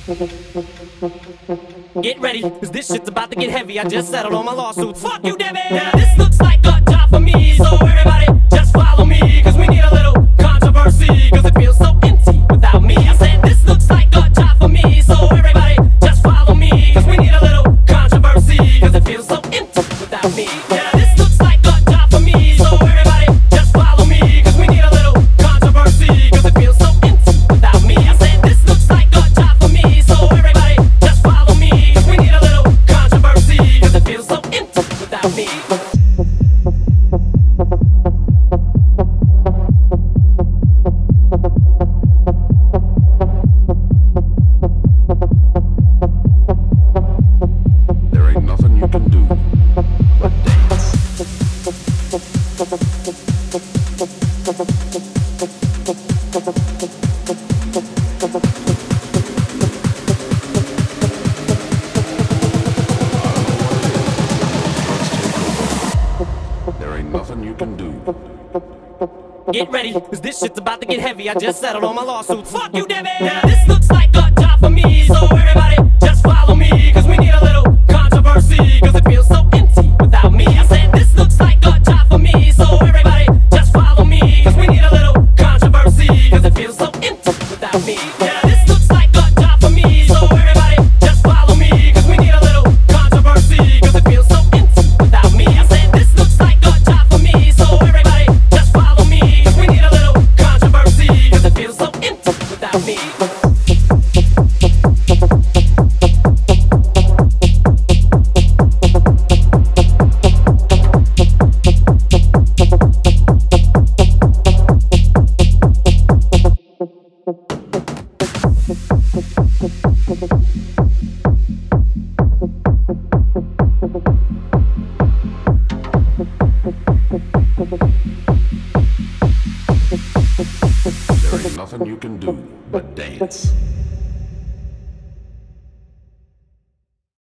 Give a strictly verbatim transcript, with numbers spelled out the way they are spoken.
Get ready, cause this shit's about to get heavy. I just settled all my lawsuits. Fuck you, Debbie! Now this looks like a job for me, so everybody just follow me, cause we need a little controversy, cause it feels so empty without me. I said this looks like a job for me, so everybody just follow me, cause we need a little controversy, cause it feels so empty without me. Now this looks like a job for me, so everybody just follow me, cause we need a little controversy, cause it feels so empty without me. I said this looks like a job for me, so everybody just follow me, cause we need a little controversy, cause it feels so empty without me. Get ready, cause this shit's about to get heavy. I just settled all my lawsuits. Fuck you, Debbie! Now this looks like a job for me, so everybody just follow me, cause we need a little controversy, cause it feels so empty without me. I said this looks like a job for me, so everybody just follow me, cause we need a little controversy, cause it feels so empty without me. Now this looks like a job for me, so everybody just follow me, cause we need a little controversy, cause it feels so empty without me. I said this looks like a job for me, so everybody just follow me, cause we need a little controversy, cause it feels so empty without me. There ain't nothing you can do but dance.